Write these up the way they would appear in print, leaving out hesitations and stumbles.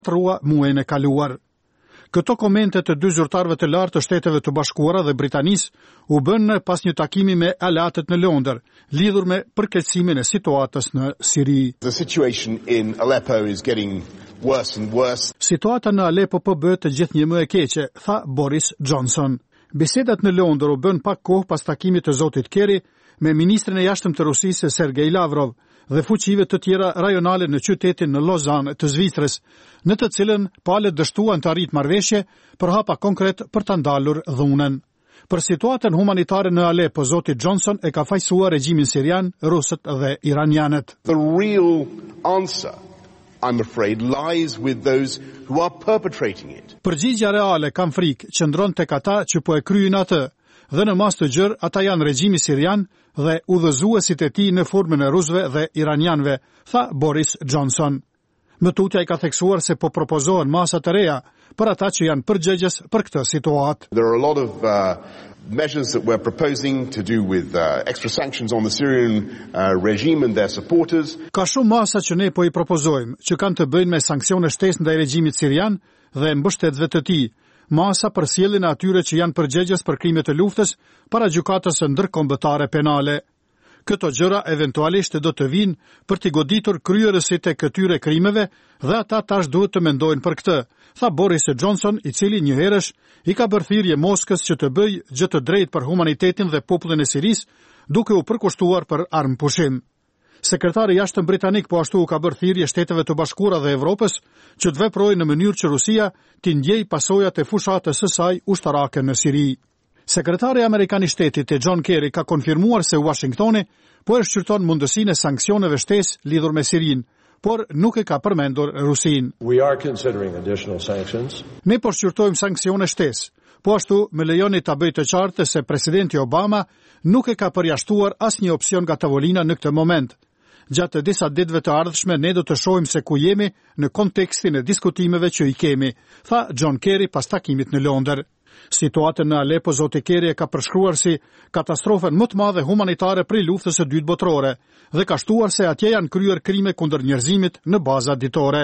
trua muajin e kaluar. Këto komente të dy zyrtarëve të lartë të Shteteve të Bashkuara dhe Britanisë u bën pas një takimi me aleatët në Londër, lidhur me përkeqësimin e situatës në Siri. The situation in Aleppo is getting worse and worse. Situata në Aleppo po bëhet gjithnjë më e keqe, tha Boris Johnson. Bisedat në Londër u bën pak kohë pas takimit të zotit Kerry me ministrin e jashtëm të Rusisë Sergej Lavrov dhe fuqive të tjera rajonale në qytetin në Lozan të Zvicrës, në të cilën palët dështuan të arrit marrëveshje për hapa konkret për të ndalur dhunën. Për situatën humanitare në Aleppo, zoti Johnson e ka fajsuar regjimin sirian, rusët dhe iranianët. The real answer, I'm afraid, lies with those who are perpetrating it. Përgjigja reale, kam frikë, qëndron tek ata që po e kryejnë atë, dhe në mas të gjërë ata janë regjimi sirian dhe udhëzuesit e tij në formën e rusëve dhe iranianëve, tha Boris Johnson. Mëtutja i ka theksuar se po propozohen masa të reja për ata që janë përgjegjës për këtë situatë. There are a lot of measures that we're proposing to do with extra sanctions on the Syrian regime and their supporters. Ka shumë masa që ne po i propozojmë, që kanë të bëjnë me sanksione shtesë ndaj regjimit sirian dhe mbështetësve të tij. Masa për sjelljen e atyre që janë përgjegjës për krimet e luftës para gjykatës së ndërkombëtare penale. Këto gjëra eventualisht do të vinë për t'i goditur kryerësit e këtyre krimeve dhe ata tash duhet të mendojnë për këtë, tha Boris Johnson, i cili një herësh i ka bërë thirrje Moskës që të bëjë gjë të drejtë për humanitetin dhe popullin e Sirisë, duke u përkushtuar për armëpushim. Sekretari i jashtëm britanik po ashtu u ka bërë thirrje Shteteve të Bashkuara dhe Evropës që të veprojnë në mënyrë që Rusia t'i ndjejë pasojat e fushatës së saj ushtarake në Siri. Sekretari Amerikan i Shtetit John Kerry ka konfirmuar se Washingtoni po e shqyrton mundësinë e sanksioneve shtesë lidhur me Sirinë, por nuk e ka përmendur Rusinë. We are considering additional sanctions. Ne po shqyrtojmë sanksione shtesë. Po ashtu, me lejoni ta bëj të qartë se presidenti Obama nuk e ka përjashtuar asnjë opsion nga tavolina në këtë moment. Gjatë disa ditëve të ardhshme ne do të shohim se ku jemi në kontekstin e diskutimeve që i kemi, tha John Kerry pas takimit në Londër. Situatën në Aleppo zoti Kerry e ka përshkruar si katastrofën më të madhe humanitare prej luftës së dytë botërore dhe ka shtuar se atje janë kryer krime kundër njerëzimit në baza ditore.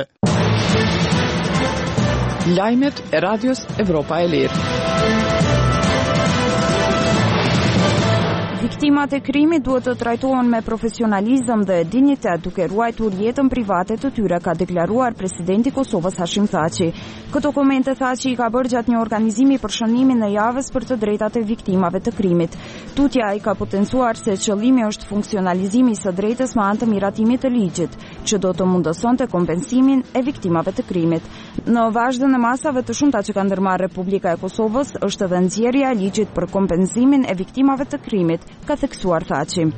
Lajmet e Radios Evropa e Lirë. Viktimat e krimit duhet të trajtohen me profesionalizëm dhe dinjitet duke ruajtur jetën private të tyre, ka deklaruar presidenti i Kosovës Hashim Thaçi. Këto komente Thaçi i ka bërë gjatë një organizimi për shënimin e javës për të drejtat e viktimave të krimit. Tutja i ka potencuar se qëllimi është funksionalizimi i së drejtës me anë të miratimit të ligjit, që do të mundësonte kompensimin e viktimave të krimit. Në vazhdën e masave të shumta që ka ndërmarrë Republika e Kosovës, është edhe nxjerrja e ligjit për kompensimin e viktimave të krimit, ka theksuar Thaçi.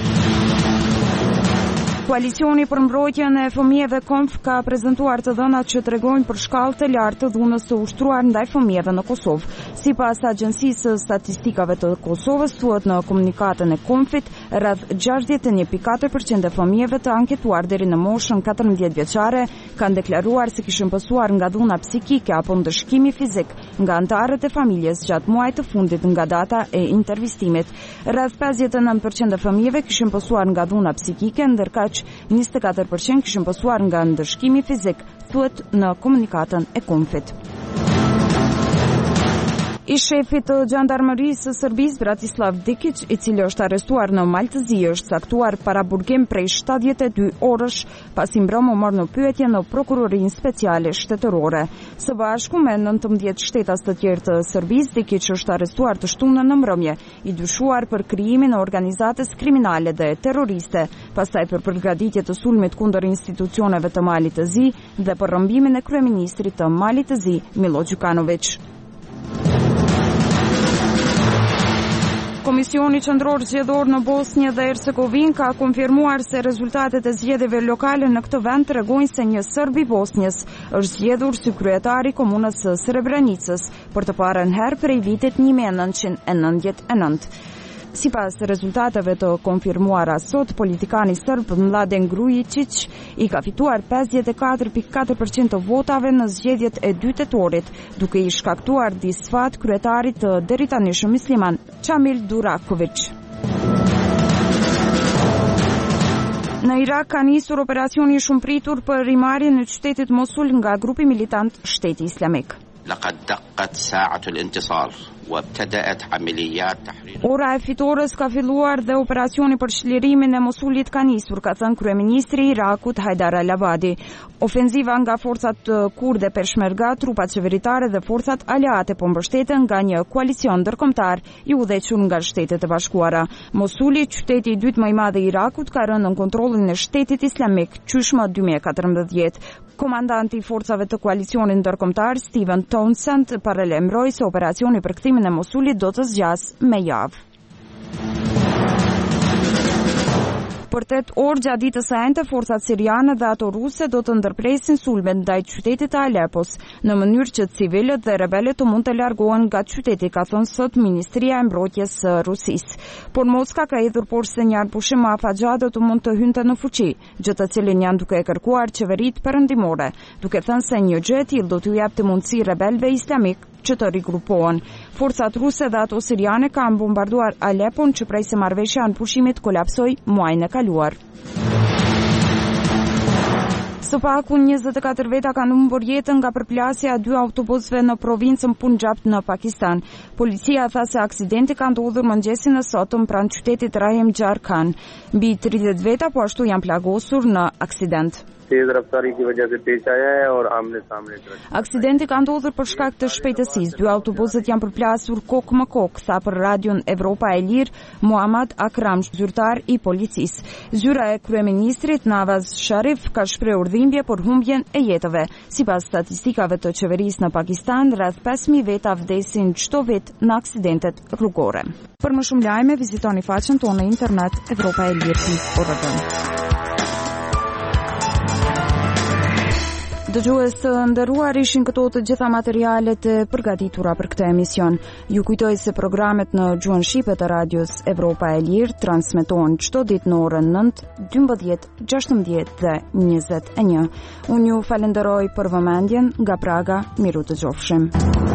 Koalicioni për mbrojtjen e fëmijëve KONF ka prezantuar të dhënat që tregojnë për shkallë të lartë të dhunës së ushtruar ndaj fëmijëve në Kosovë. Sipas Agjencisë së Statistikave të Kosovës, thuhet në komunikatën e KONF-it, rreth 61.4% e fëmijëve të anketuar deri në moshën 14 vjeçare kanë deklaruar se kishin pësuar nga dhuna psikike apo ndëshkimi fizik nga anëtarët e familjes gjatë muajit të fundit nga data e intervistimit. Rreth 59% e fëmijëve kishin pësuar nga dhuna psikike, ndërka 24% kishin pësuar nga ndëshkimi fizik, thuhet në komunikatën e KONF-it. I shefi të gjandarmerisë së Serbisë Bratislav Dikić, i cili është arrestuar në Maltëzi, është caktuar para burgim prej 72 orësh pasi mbrëmë u mor në pyetje në prokurorinë speciale shtetërore. Së bashku me 19 shtetas të tjerë të Serbisë, Dikić është arrestuar të shtunën në mbrëmje, i dyshuar për krijimin e organizatës kriminale dhe terroriste, pastaj për përgatitje të sulmit kundër institucioneve të Malit të Zi dhe për rrëmbimin e kryeministrit të Malit të Zi, Milo Đukanović. Komisioni Qendror Zgjedhor në Bosnjë dhe Hercegovinë ka konfirmuar se rezultatet e zgjedhjeve lokale në këtë vend tregojnë se një serb i Bosnjës është zgjedhur si kryetari i komunës së Srebrenicës për të parën herë prej vitit 1999. Sipas rezultateve të konfirmuara sot, politikani serb Mladen Grujičić i ka fituar 54.4% të votave në zgjedhjet e 2 tetorit, duke i shkaktuar disfat kryetarit të deritanishëm musliman Çamil Duraković. Në Irak ka nisur operacioni i shumëpritur për rimarrjen e qytetit Mosul nga grupi militant Shteti Islamik. لقد دقت ساعة الانتصار وابتدأت عمليات تحرير. Ora e fitores ka filluar dhe operacioni për çlirimin e Mosulit ka nisur, ka thënë kryeministri i Irakut Haidar al-Abadi. Ofenziva nga forcat kurde Peshmerga, trupat qeveritare dhe forcat aleate po mbështeten nga një koalicion ndërkombëtar i udhëhequr nga Shtetet e Bashkuara. Mosuli, qyteti i dytë më i madh i Irakut, ka rënë në kontrollin e Shtetit Islamik qysh më 2014. Komandanti i forcave të koalicionit ndërkombëtar Steven Townsend paralajmëroi se operacioni për kthimin e Mosulit do të zgjasë me javë. Për 8 orë gjatë ditës së enjte, forcat siriane dhe ato ruse do të ndërpresin sulme ndaj qytetit të Alepos, në mënyrë që civilët dhe rebelët të mund të largohen nga qyteti, ka thënë sot Ministria e Mbrojtjes së Rusisë. Por Moska ka hedhur poshtë se një pushim afaxhade të mund të hynte në fuqi, gjë të cilin janë duke kërkuar qeveritë perëndimore, duke thënë se një gjë e tillë do t'u japte mundësi rebelëve islamik që të rigrupohen. Forcat ruse dhe ato siriane kanë bombarduar Alepon që prej se marrëveshja në pushimit kolapsoi muajin e kaluar. Së paku 24 veta kanë humbur jetën nga përplasja e 2 autobusëve në provincën Punjab në Pakistan. Policia tha se aksidenti ka ndodhur mëngjesin e sotëm pranë qytetit Rahim Jharkhand. Mbi 30 veta po ashtu janë plagosur në aksident. Aksidenti ka ndodhur për shkak të shpejtësisë. 2 autobusët janë përplasur kokë më kokë, tha për radion Evropa e Lirë Muhammad Akram, zyrtar i policisë. Zyra e kryeministrit Nawaz Sharif ka shprehur dhimbje për humbjen e jetëve. Sipas statistikave të qeverisë në Pakistan, rreth 5000 veta vdesin çdo vit në aksidentet rrugore. Për më shumë lajme, vizitoni faqen tonë në internet europaelir.org. Dëgjues të nderuar, ishin këto të gjitha materialet e përgatitura për këtë emision. Ju kujtoj se programet në gjuhën shqipe të radios Evropa e Lirë transmetohen çdo ditë në orën 9, 12, 16 dhe 21. Unë ju falenderoj për vëmendjen, nga Praga, miru të gjofshim.